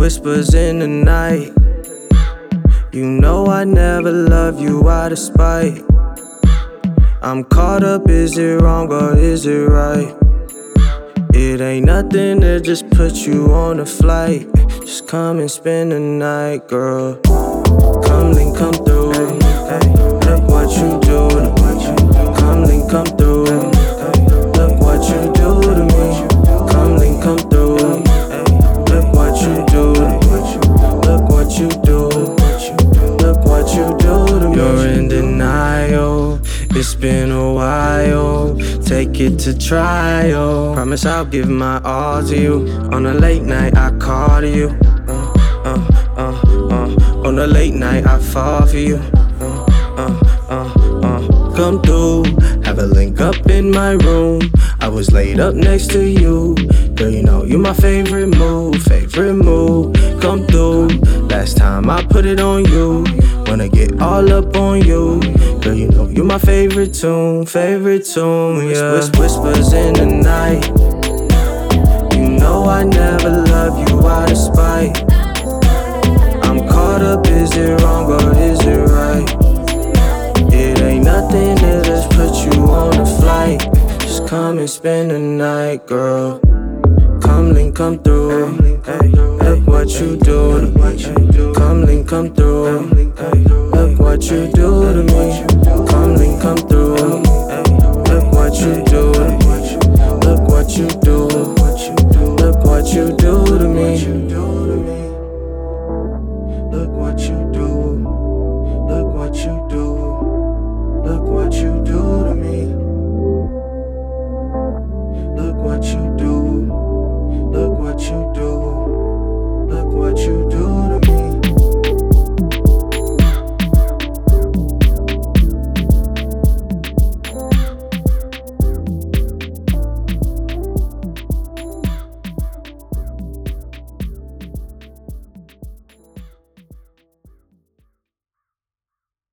whispers in the night. You know I never love you out of spite. I'm caught up, is it wrong or is it right? It ain't nothing to just put you on a flight. Just come and spend the night, girl. Come link, come through. Look what you do to me. Come link, come through. Look what you do to me. Come link, come through. Look what you do to me. Look what you do. Look what you do to me. You're in denial. It's been a while. Take it to trial. Promise I'll give my all to you. On a late night I call to you. On a late night I fall for you. Come through, have a link up in my room. I was laid up next to you. Girl, you know you're my favorite move, favorite move. Come through, last time I put it on you. Wanna get all up on you. Girl, you know you're my favorite tune, yeah. Whispers in the night. You know I never love you out of spite. I'm caught up, is it wrong or is it right? It ain't nothing to just put you on a flight. Just come and spend the night, girl. Come link, come through. Look what you do to me. Come link, come through. Look what you do to me. Come link, come through. Look what you do to me. Look what you do.